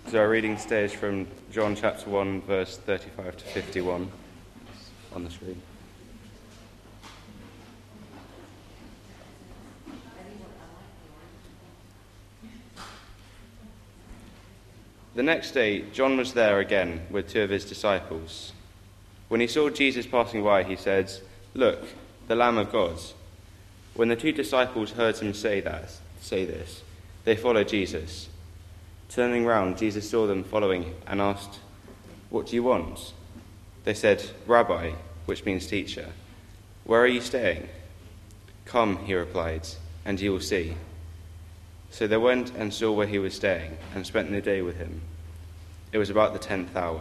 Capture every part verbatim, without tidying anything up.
So our reading today is from John chapter one, verse thirty-five to fifty-one on the screen. The next day, John was there again with two of his disciples. When he saw Jesus passing by, he said, "Look, the Lamb of God." When the two disciples heard him say that, say this, they followed Jesus. Turning round, Jesus saw them following and asked, "What do you want?" They said, "Rabbi," which means teacher, "where are you staying?" "Come," he replied, "and you will see." So they went and saw where he was staying and spent the day with him. It was about the tenth hour.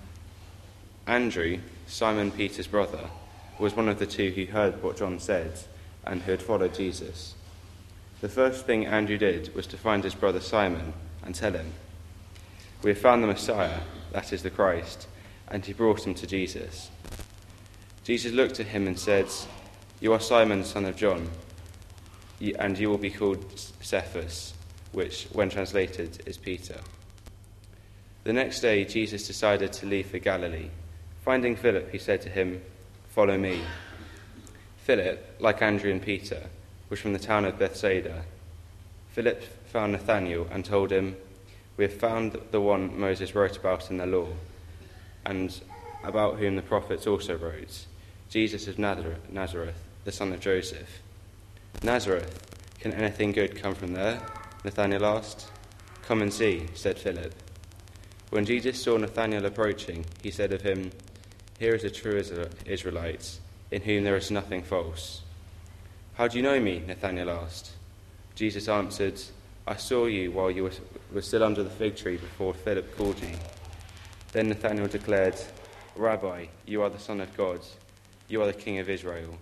Andrew, Simon Peter's brother, was one of the two who heard what John said and who had followed Jesus. The first thing Andrew did was to find his brother Simon and tell him, "We have found the Messiah, that is the Christ," and he brought him to Jesus. Jesus looked at him and said, "You are Simon, son of John, and you will be called Cephas," which, when translated, is Peter. The next day, Jesus decided to leave for Galilee. Finding Philip, he said to him, "Follow me." Philip, like Andrew and Peter, was from the town of Bethsaida. Philip found Nathanael and told him, "We have found the one Moses wrote about in the law, and about whom the prophets also wrote, Jesus of Nazareth, the son of Joseph." "Nazareth, can anything good come from there?" Nathanael asked. "Come and see," said Philip. When Jesus saw Nathanael approaching, he said of him, "Here is a true Israelite, in whom there is nothing false." "How do you know me?" Nathanael asked. Jesus answered, "I saw you while you were still under the fig tree before Philip called you." Then Nathanael declared, "Rabbi, you are the Son of God. You are the King of Israel."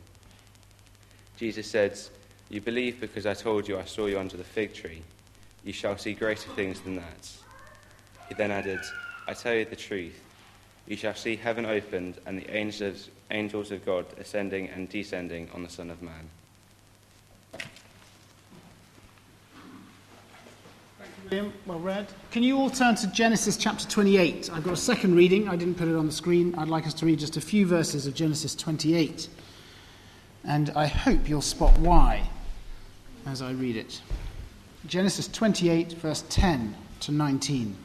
Jesus said, "You believe because I told you I saw you under the fig tree. You shall see greater things than that." He then added, "I tell you the truth. You shall see heaven opened and the angels, angels of God ascending and descending on the Son of Man." William, well read. Can you all turn to Genesis chapter twenty-eight? I've got a second reading. I didn't put it on the screen. I'd like us to read just a few verses of Genesis twenty-eight. And I hope you'll spot why as I read it. Genesis twenty-eight, verse ten to nineteen.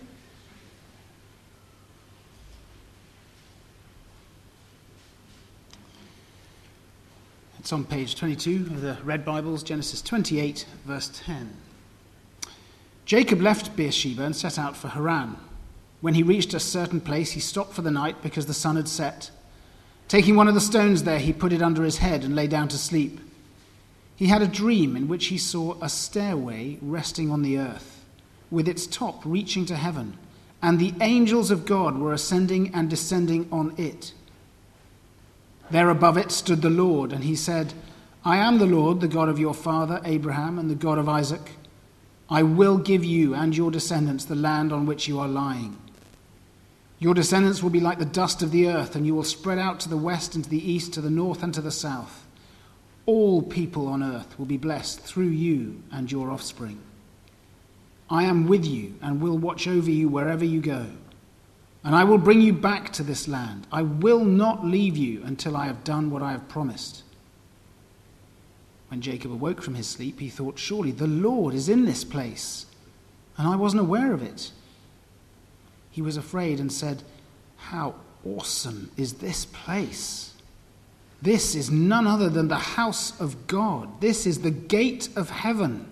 It's on page twenty-two of the Red Bibles, Genesis twenty-eight, verse ten. Jacob left Beersheba and set out for Haran. When he reached a certain place, he stopped for the night because the sun had set. Taking one of the stones there, he put it under his head and lay down to sleep. He had a dream in which he saw a stairway resting on the earth, with its top reaching to heaven, and the angels of God were ascending and descending on it. There above it stood the Lord, and he said, "I am the Lord, the God of your father Abraham and the God of Isaac. I will give you and your descendants the land on which you are lying. Your descendants will be like the dust of the earth, and you will spread out to the west and to the east, to the north and to the south. All people on earth will be blessed through you and your offspring. I am with you and will watch over you wherever you go. And I will bring you back to this land. I will not leave you until I have done what I have promised." When Jacob awoke from his sleep, he thought, "Surely the Lord is in this place, and I wasn't aware of it." He was afraid and said, "How awesome is this place! This is none other than the house of God. This is the gate of heaven."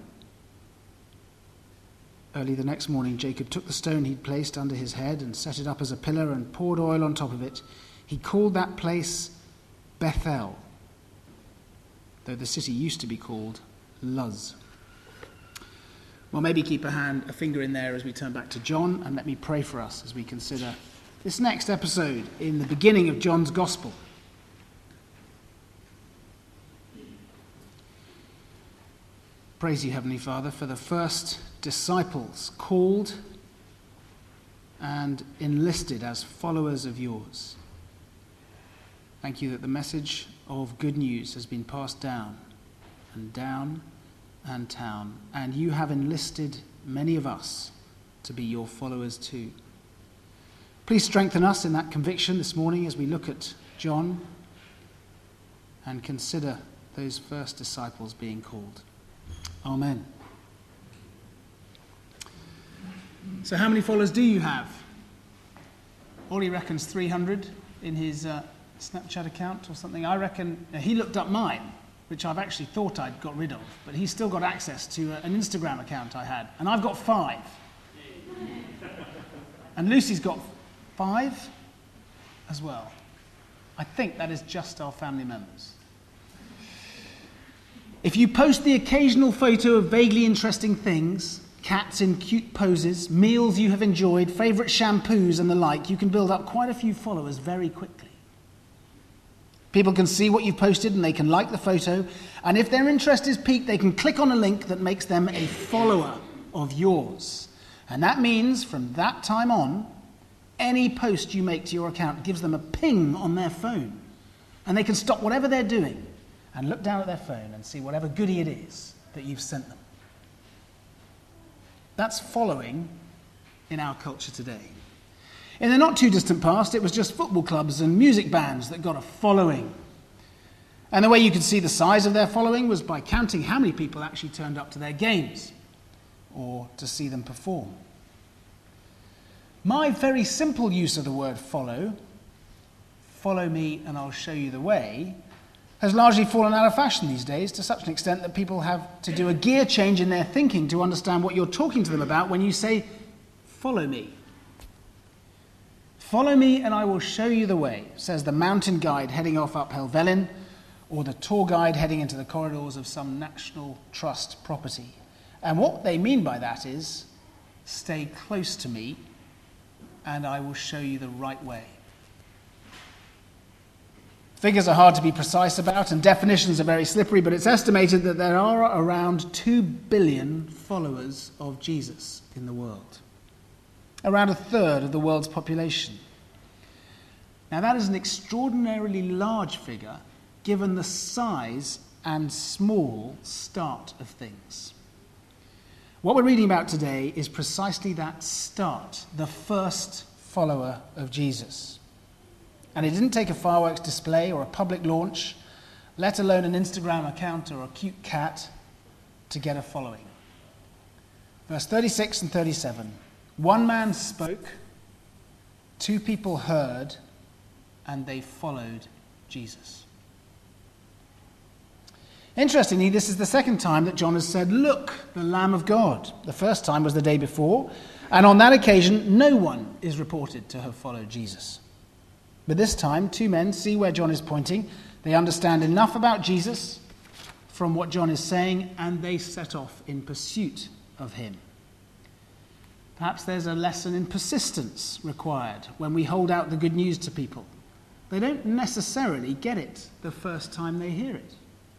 Early the next morning, Jacob took the stone he'd placed under his head and set it up as a pillar and poured oil on top of it. He called that place Bethel, though the city used to be called Luz. Well, maybe keep a hand, a finger in there as we turn back to John, and let me pray for us as we consider this next episode in the beginning of John's Gospel. Praise you, Heavenly Father, for the first disciples called and enlisted as followers of yours. Thank you that the message of good news has been passed down and down and town, and you have enlisted many of us to be your followers too. Please strengthen us in that conviction this morning as we look at John and consider those first disciples being called. Amen. So how many followers do you have? Ollie reckons three hundred in his uh, Snapchat account or something. I reckon uh, he looked up mine, which I've actually thought I'd got rid of, but he's still got access to uh, an Instagram account I had, and I've got five. And Lucy's got five as well. I think that is just our family members. If you post the occasional photo of vaguely interesting things, cats in cute poses, meals you have enjoyed, favourite shampoos and the like, you can build up quite a few followers very quickly. People can see what you've posted and they can like the photo, and if their interest is piqued, they can click on a link that makes them a follower of yours. And that means from that time on, any post you make to your account gives them a ping on their phone, and they can stop whatever they're doing and look down at their phone and see whatever goodie it is that you've sent them. That's following in our culture today. In the not too distant past, it was just football clubs and music bands that got a following. And the way you could see the size of their following was by counting how many people actually turned up to their games or to see them perform. My very simple use of the word follow, follow me and I'll show you the way, has largely fallen out of fashion these days to such an extent that people have to do a gear change in their thinking to understand what you're talking to them about when you say, follow me. Follow me and I will show you the way, says the mountain guide heading off up Helvellyn, or the tour guide heading into the corridors of some National Trust property. And what they mean by that is, stay close to me and I will show you the right way. Figures are hard to be precise about and definitions are very slippery, but it's estimated that there are around two billion followers of Jesus in the world. Around a third of the world's population. Now that is an extraordinarily large figure given the size and small start of things. What we're reading about today is precisely that start, the first follower of Jesus. And it didn't take a fireworks display or a public launch, let alone an Instagram account or a cute cat, to get a following. Verse thirty-six and thirty-seven. One man spoke, two people heard, and they followed Jesus. Interestingly, this is the second time that John has said, look, the Lamb of God. The first time was the day before, and on that occasion, no one is reported to have followed Jesus. But this time, two men see where John is pointing. They understand enough about Jesus from what John is saying, and they set off in pursuit of him. Perhaps there's a lesson in persistence required when we hold out the good news to people. They don't necessarily get it the first time they hear it.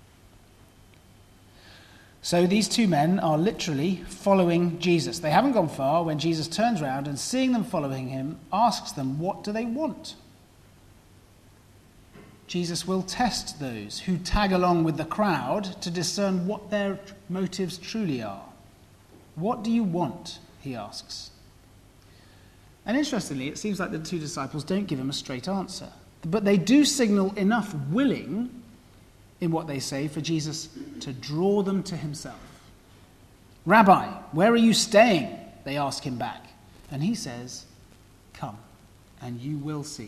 So these two men are literally following Jesus. They haven't gone far when Jesus turns around and, seeing them following him, asks them, what do they want? Jesus will test those who tag along with the crowd to discern what their motives truly are. What do you want? He asks. And interestingly, it seems like the two disciples don't give him a straight answer. But they do signal enough willing in what they say for Jesus to draw them to himself. Rabbi, where are you staying? They ask him back. And he says, come, and you will see.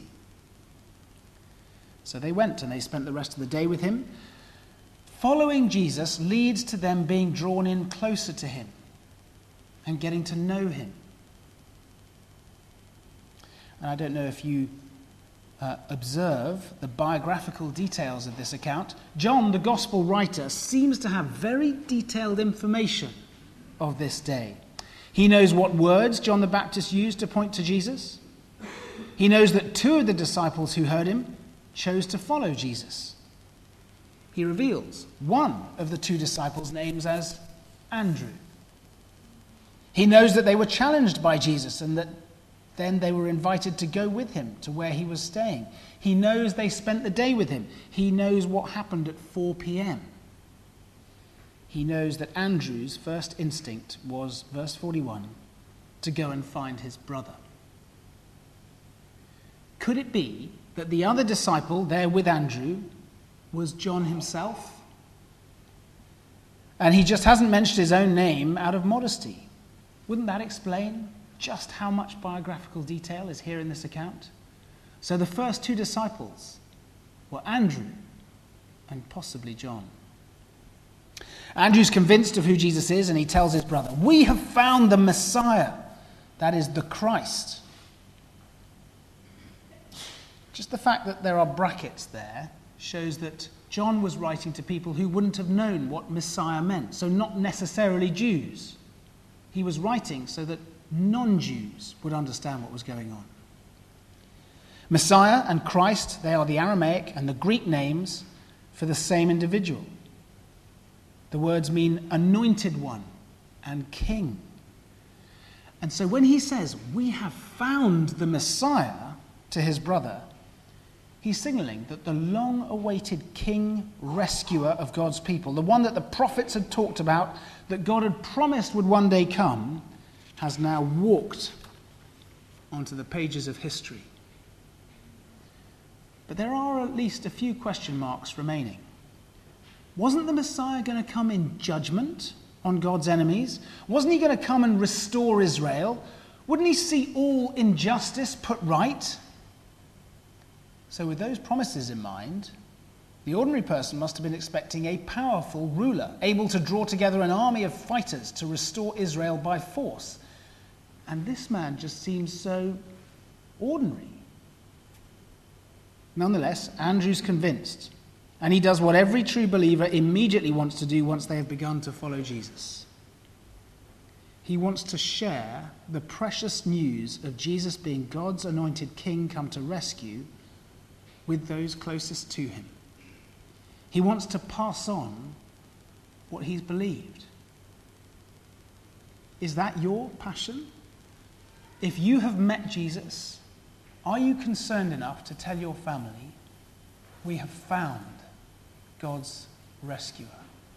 So they went and they spent the rest of the day with him. Following Jesus leads to them being drawn in closer to him and getting to know him. And I don't know if you uh, observe the biographical details of this account. John, the gospel writer, seems to have very detailed information of this day. He knows what words John the Baptist used to point to Jesus. He knows that two of the disciples who heard him chose to follow Jesus. He reveals one of the two disciples' names as Andrew. He knows that they were challenged by Jesus and that then they were invited to go with him to where he was staying. He knows they spent the day with him. He knows what happened at four p.m. He knows that Andrew's first instinct was, verse forty-one, to to go and find his brother. Could it be that the other disciple there with Andrew was John himself? And he just hasn't mentioned his own name out of modesty. Wouldn't that explain just how much biographical detail is here in this account? So the first two disciples were Andrew and possibly John. Andrew's convinced of who Jesus is, and he tells his brother, "We have found the Messiah," that is, the Christ. Just the fact that there are brackets there shows that John was writing to people who wouldn't have known what Messiah meant, so not necessarily Jews. He was writing so that non-Jews would understand what was going on. Messiah and Christ, they are the Aramaic and the Greek names for the same individual. The words mean anointed one and king. And so when he says, "We have found the Messiah," to his brother, he's signaling that the long-awaited king rescuer of God's people, the one that the prophets had talked about, that God had promised would one day come, has now walked onto the pages of history. But there are at least a few question marks remaining. Wasn't the Messiah going to come in judgment on God's enemies? Wasn't he going to come and restore Israel? Wouldn't he see all injustice put right? So with those promises in mind, the ordinary person must have been expecting a powerful ruler, able to draw together an army of fighters to restore Israel by force. And this man just seems so ordinary. Nonetheless, Andrew's convinced, and he does what every true believer immediately wants to do once they have begun to follow Jesus. He wants to share the precious news of Jesus being God's anointed king come to rescue with those closest to him. He wants to pass on what he's believed. Is that your passion? If you have met Jesus, are you concerned enough to tell your family, "We have found God's rescuer"?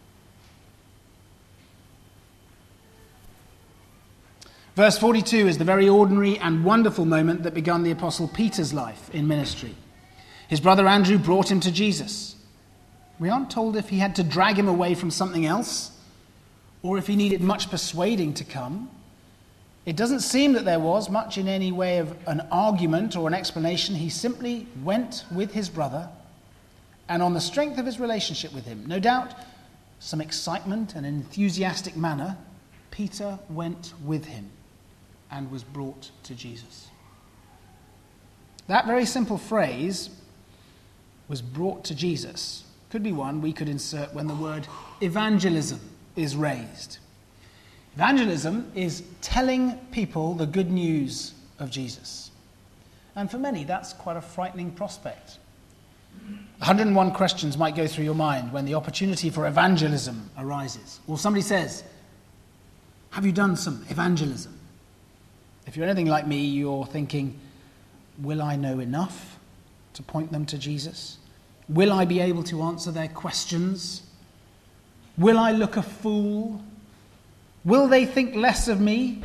Verse forty-two is the very ordinary and wonderful moment that began the Apostle Peter's life in ministry. His brother Andrew brought him to Jesus. We aren't told if he had to drag him away from something else, or if he needed much persuading to come. It doesn't seem that there was much in any way of an argument or an explanation. He simply went with his brother, and on the strength of his relationship with him, no doubt some excitement and enthusiastic manner, Peter went with him and was brought to Jesus. That very simple phrase, "was brought to Jesus," could be one we could insert when the word evangelism is raised. Evangelism is telling people the good news of Jesus. And for many, that's quite a frightening prospect. one hundred and one questions might go through your mind when the opportunity for evangelism arises. Or somebody says, "Have you done some evangelism?" If you're anything like me, you're thinking, will I know enough to point them to Jesus? Will I be able to answer their questions? Will I look a fool? Will they think less of me?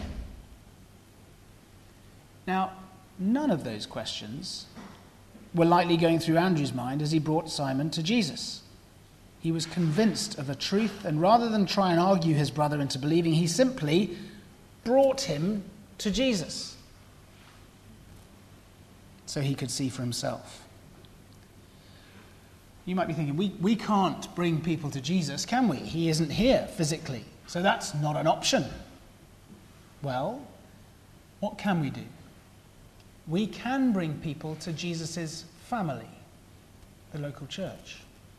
Now, none of those questions were likely going through Andrew's mind as he brought Simon to Jesus. He was convinced of a truth, and rather than try and argue his brother into believing, he simply brought him to Jesus so he could see for himself. You might be thinking, we, we can't bring people to Jesus, can we? He isn't here physically, so that's not an option. Well, what can we do? We can bring people to Jesus' family, the local church.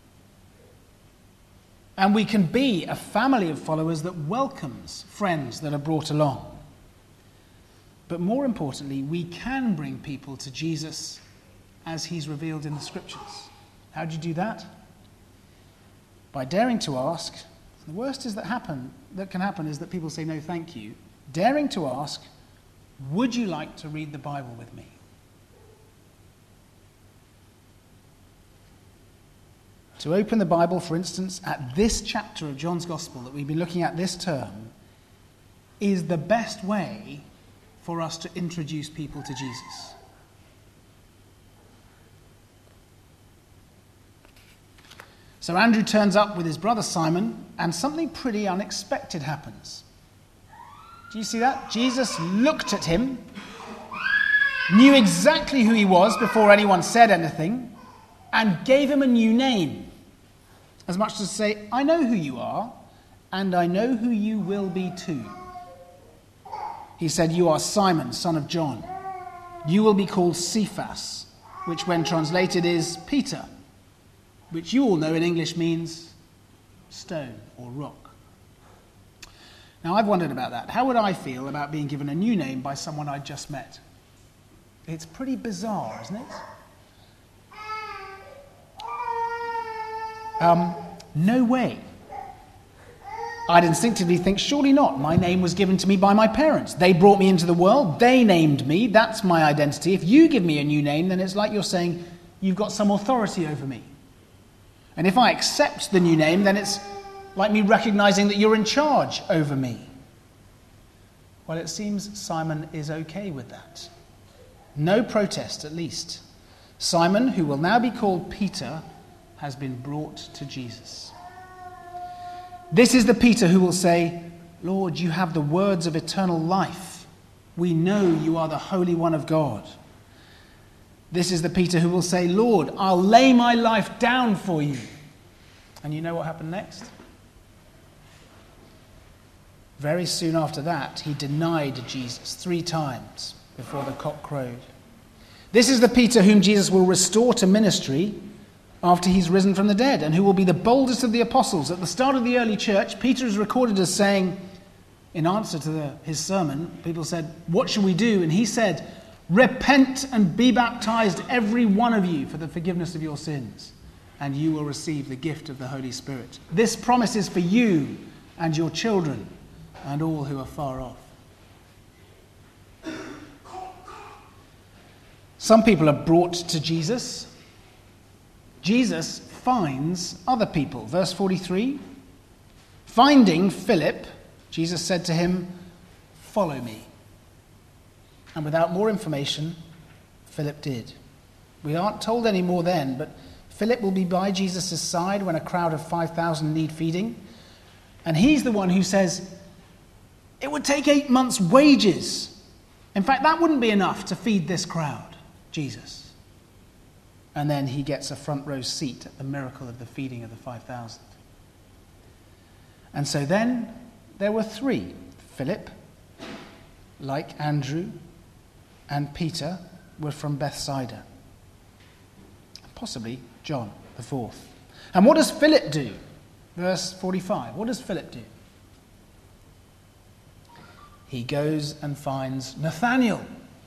And we can be a family of followers that welcomes friends that are brought along. But more importantly, we can bring people to Jesus as he's revealed in the Scriptures. How do you do that? By daring to ask. The worst is that happen that can happen is that people say no thank you. Daring to ask, would you like to read the Bible with me? To open the Bible, for instance, at this chapter of John's Gospel that we've been looking at this term, is the best way for us to introduce people to Jesus. So Andrew turns up with his brother Simon, and something pretty unexpected happens. Do you see that? Jesus looked at him, knew exactly who he was before anyone said anything, and gave him a new name. As much as to say, I know who you are, and I know who you will be too. He said, you are Simon, son of John. You will be called Cephas, which when translated is Peter, which you all know in English means stone or rock. Now, I've wondered about that. How would I feel about being given a new name by someone I'd just met? It's pretty bizarre, isn't it? Um, no way. I'd instinctively think, surely not. My name was given to me by my parents. They brought me into the world. They named me. That's my identity. If you give me a new name, then it's like you're saying, you've got some authority over me. And if I accept the new name, then it's like me recognizing that you're in charge over me. Well, it seems Simon is okay with that. No protest, at least. Simon, who will now be called Peter, has been brought to Jesus. This is the Peter who will say, Lord, you have the words of eternal life. We know you are the Holy One of God. This is the Peter who will say, Lord, I'll lay my life down for you. And you know what happened next? Very soon after that, he denied Jesus three times before the cock crowed. This is the Peter whom Jesus will restore to ministry after he's risen from the dead, and who will be the boldest of the apostles. At the start of the early church, Peter is recorded as saying, in answer to the, his sermon, people said, what shall we do? And he said, repent and be baptized, every one of you, for the forgiveness of your sins, and you will receive the gift of the Holy Spirit. This promise is for you and your children and all who are far off. Some people are brought to Jesus. Jesus finds other people. Verse forty-three, finding Philip, Jesus said to him, follow me. And without more information, Philip did. We aren't told any more then, but Philip will be by Jesus' side when a crowd of five thousand need feeding. And he's the one who says, it would take eight months' wages. In fact, that wouldn't be enough to feed this crowd, Jesus. And then he gets a front row seat at the miracle of the feeding of the five thousand. And so then there were three. Philip, like Andrew, and Peter were from Bethsaida. Possibly John, the fourth. And what does Philip do? Verse forty-five. What does Philip do? He goes and finds Nathanael.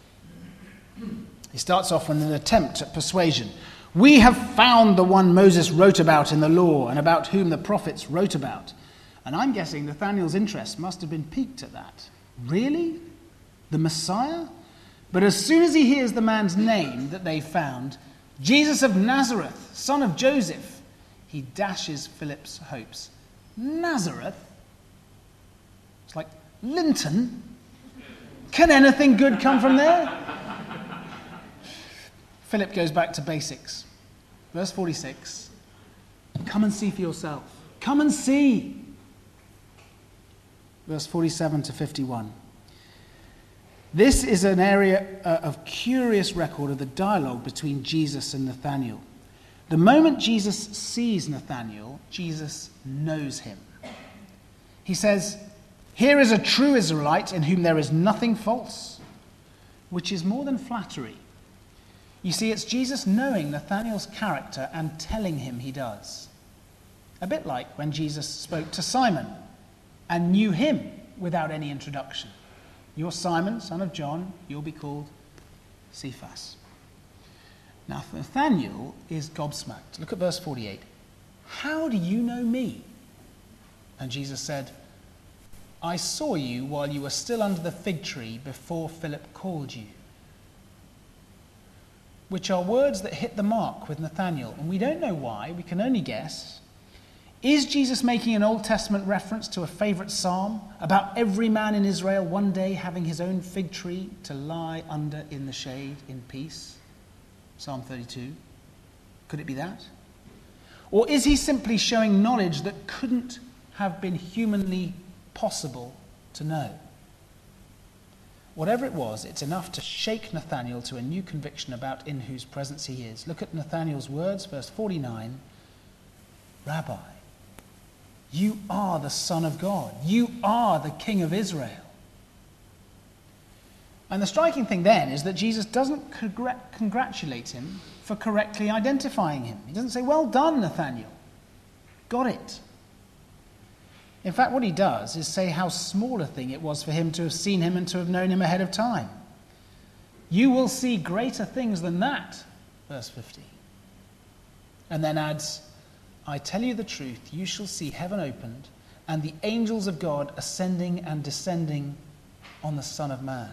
He starts off with an attempt at persuasion. We have found the one Moses wrote about in the law and about whom the prophets wrote about. And I'm guessing Nathanael's interest must have been piqued at that. Really? The Messiah? But as soon as he hears the man's name that they found, Jesus of Nazareth, son of Joseph, he dashes Philip's hopes. Nazareth? It's like Linton? Can anything good come from there? Philip goes back to basics. Verse forty-six. Come and see for yourself. Come and see. Verse forty-seven to fifty-one. This is an area uh, of curious record of the dialogue between Jesus and Nathanael. The moment Jesus sees Nathanael, Jesus knows him. He says, here is a true Israelite in whom there is nothing false, which is more than flattery. You see, it's Jesus knowing Nathanael's character and telling him he does. A bit like when Jesus spoke to Simon and knew him without any introduction. You're Simon, son of John, you'll be called Cephas. Now, Nathanael is gobsmacked. Look at verse forty-eight. How do you know me? And Jesus said, I saw you while you were still under the fig tree before Philip called you. Which are words that hit the mark with Nathanael. And we don't know why, we can only guess. Is Jesus making an Old Testament reference to a favorite psalm about every man in Israel one day having his own fig tree to lie under in the shade in peace? Psalm thirty-two. Could it be that? Or is he simply showing knowledge that couldn't have been humanly possible to know? Whatever it was, it's enough to shake Nathanael to a new conviction about in whose presence he is. Look at Nathanael's words, verse forty-nine. Rabbi, you are the Son of God. You are the King of Israel. And the striking thing then is that Jesus doesn't congr- congratulate him for correctly identifying him. He doesn't say, well done, Nathanael. Got it. In fact, what he does is say how small a thing it was for him to have seen him and to have known him ahead of time. You will see greater things than that, verse fifty. And then adds, I tell you the truth, you shall see heaven opened and the angels of God ascending and descending on the Son of Man.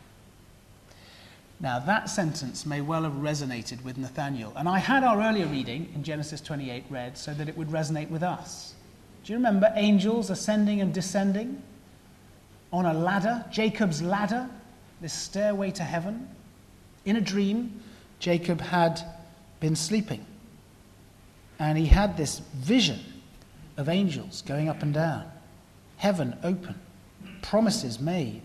Now, that sentence may well have resonated with Nathanael. And I had our earlier reading in Genesis twenty-eight read so that it would resonate with us. Do you remember angels ascending and descending on a ladder, Jacob's ladder, this stairway to heaven? In a dream, Jacob had been sleeping. And he had this vision of angels going up and down, heaven open, promises made.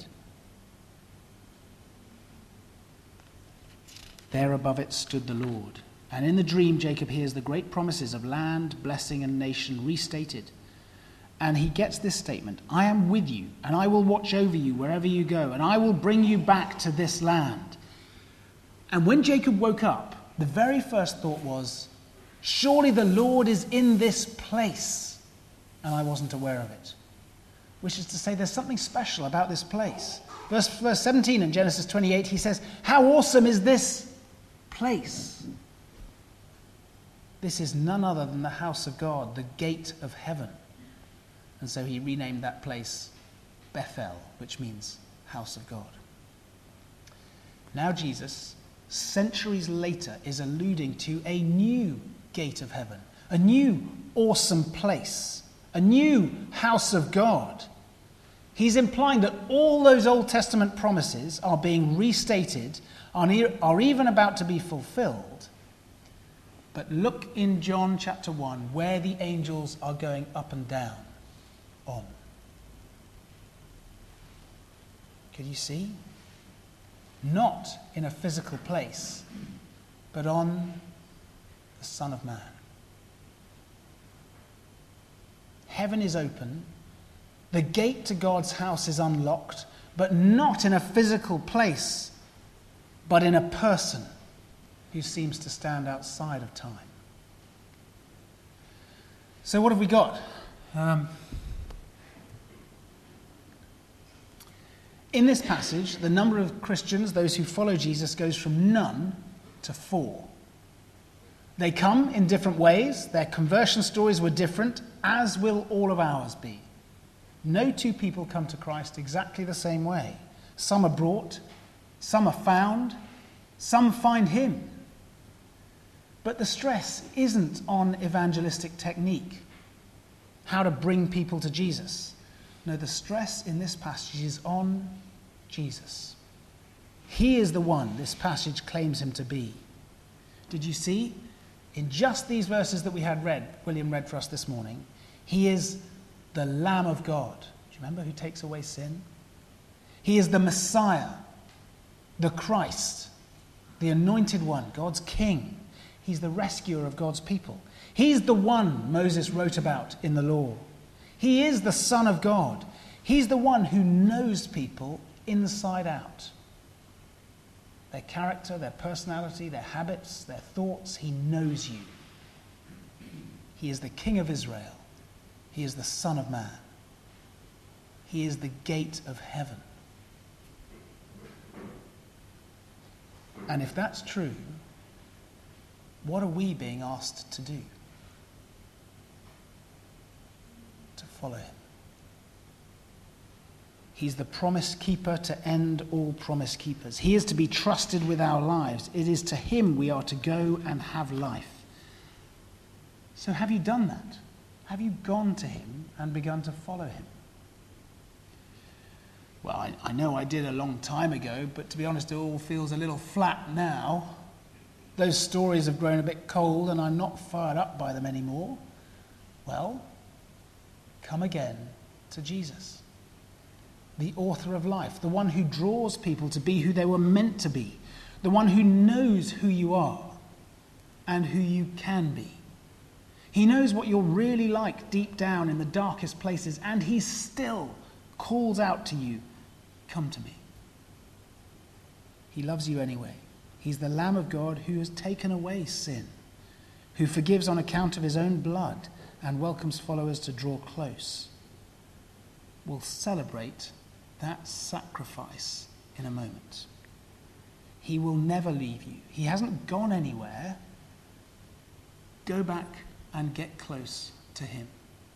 There above it stood the Lord. And in the dream, Jacob hears the great promises of land, blessing, and nation restated. And he gets this statement, I am with you, and I will watch over you wherever you go, and I will bring you back to this land. And when Jacob woke up, the very first thought was, surely the Lord is in this place, and I wasn't aware of it. Which is to say, there's something special about this place. Verse, verse seventeen in Genesis twenty-eight, he says, how awesome is this place? This is none other than the house of God, the gate of heaven. And so he renamed that place Bethel, which means house of God. Now Jesus, centuries later, is alluding to a new gate of heaven, a new awesome place, a new house of God. He's implying that all those Old Testament promises are being restated, are even about to be fulfilled. But look in John chapter one, where the angels are going up and down on. Can you see? Not in a physical place, but on the Son of Man. Heaven is open. The gate to God's house is unlocked, but not in a physical place, but in a person who seems to stand outside of time. So what have we got? Um, in this passage, the number of Christians, those who follow Jesus, goes from none to four. They come in different ways. Their conversion stories were different, as will all of ours be. No two people come to Christ exactly the same way. Some are brought, some are found, some find him. But the stress isn't on evangelistic technique, how to bring people to Jesus. No, the stress in this passage is on Jesus. He is the one this passage claims him to be. Did you see? In just these verses that we had read, William read for us this morning, he is the Lamb of God. Do you remember who takes away sin? He is the Messiah, the Christ, the Anointed One, God's King. He's the rescuer of God's people. He's the one Moses wrote about in the law. He is the Son of God. He's the one who knows people inside out. Their character, their personality, their habits, their thoughts. He knows you. He is the King of Israel. He is the Son of Man. He is the gate of heaven. And if that's true, what are we being asked to do? To follow him. He's the promise keeper to end all promise keepers. He is to be trusted with our lives. It is to him we are to go and have life. So have you done that? Have you gone to him and begun to follow him? Well, I, I know I did a long time ago, but to be honest, it all feels a little flat now. Those stories have grown a bit cold and I'm not fired up by them anymore. Well, come again to Jesus, the author of life, the one who draws people to be who they were meant to be, the one who knows who you are and who you can be. He knows what you're really like deep down in the darkest places, and he still calls out to you, come to me. He loves you anyway. He's the Lamb of God who has taken away sin, who forgives on account of his own blood and welcomes followers to draw close. We'll celebrate that sacrifice in a moment. He will never leave you. He hasn't gone anywhere. Go back and get close to him.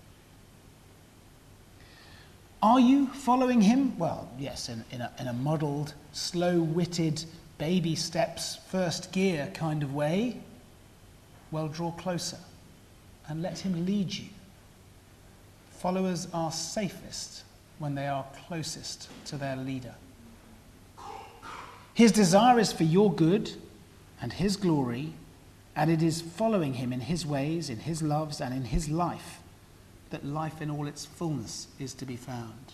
Are you following him? Well, yes, in, in, a, in a muddled, slow-witted, baby steps, first gear kind of way. Well, draw closer and let him lead you. Followers are safest when they are closest to their leader. His desire is for your good and his glory, and it is following him in his ways, in his loves, and in his life that life in all its fullness is to be found.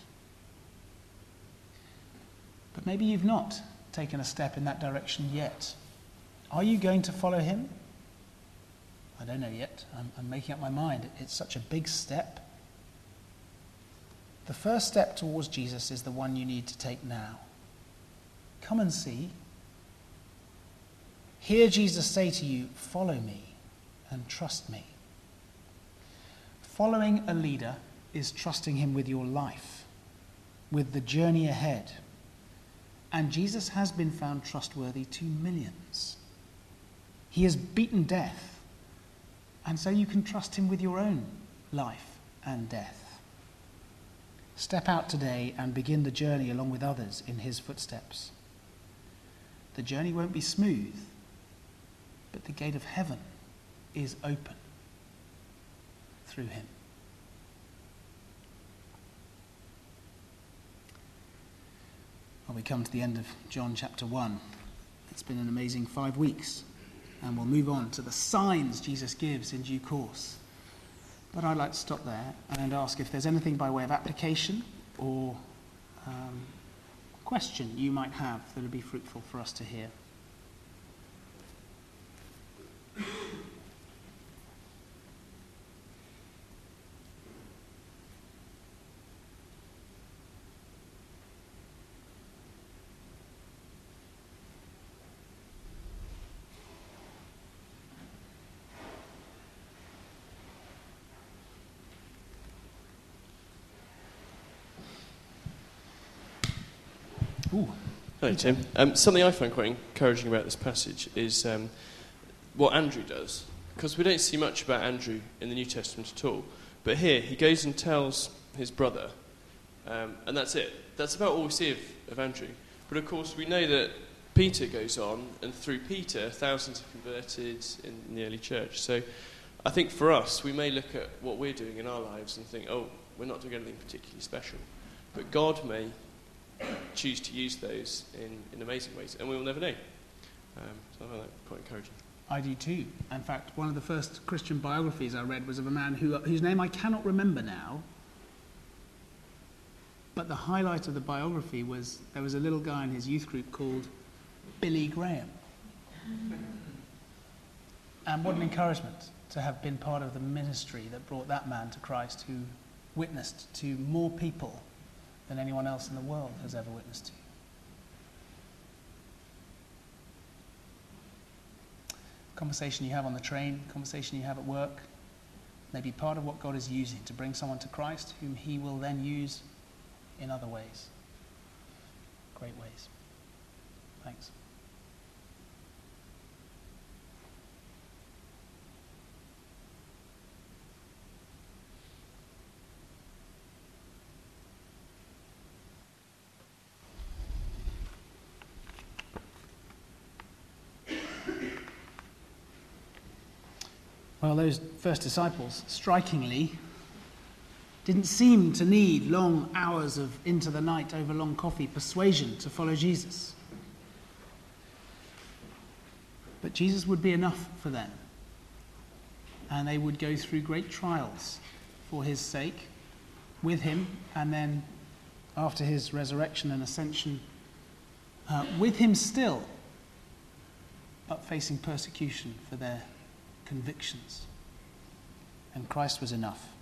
But maybe you've not taken a step in that direction yet. Are you going to follow him? I don't know yet. I'm, I'm making up my mind. It's such a big step. The first step towards Jesus is the one you need to take now. Come and see. Hear Jesus say to you, follow me and trust me. Following a leader is trusting him with your life, with the journey ahead. And Jesus has been found trustworthy to millions. He has beaten death, and so you can trust him with your own life and death. Step out today and begin the journey along with others in his footsteps. The journey won't be smooth, but the gate of heaven is open through him. Well, we come to the end of John chapter one. It's been an amazing five weeks, and we'll move on to the signs Jesus gives in due course. But I'd like to stop there and ask if there's anything by way of application or um, question you might have that would be fruitful for us to hear. Ooh. Hi, Tim. Um, something I find quite encouraging about this passage is um, what Andrew does, because we don't see much about Andrew in the New Testament at all. But here, he goes and tells his brother, um, and that's it. That's about all we see of, of Andrew. But of course, we know that Peter goes on, and through Peter, thousands are converted in the early church. So I think for us, we may look at what we're doing in our lives and think, oh, we're not doing anything particularly special. But God may choose to use those in, in amazing ways, and we will never know. Um, so I find that quite encouraging. I do too. In fact, one of the first Christian biographies I read was of a man who, whose name I cannot remember now, but the highlight of the biography was there was a little guy in his youth group called Billy Graham. And what an encouragement to have been part of the ministry that brought that man to Christ, who witnessed to more people than anyone else in the world has ever witnessed to. Conversation you have on the train, conversation you have at work, may be part of what God is using to bring someone to Christ, whom he will then use in other ways. Great ways. Thanks. Well, those first disciples, strikingly, didn't seem to need long hours of into the night over long coffee persuasion to follow Jesus. But Jesus would be enough for them. And they would go through great trials for his sake, with him, and then after his resurrection and ascension, uh, with him still, but facing persecution for their convictions. And Christ was enough.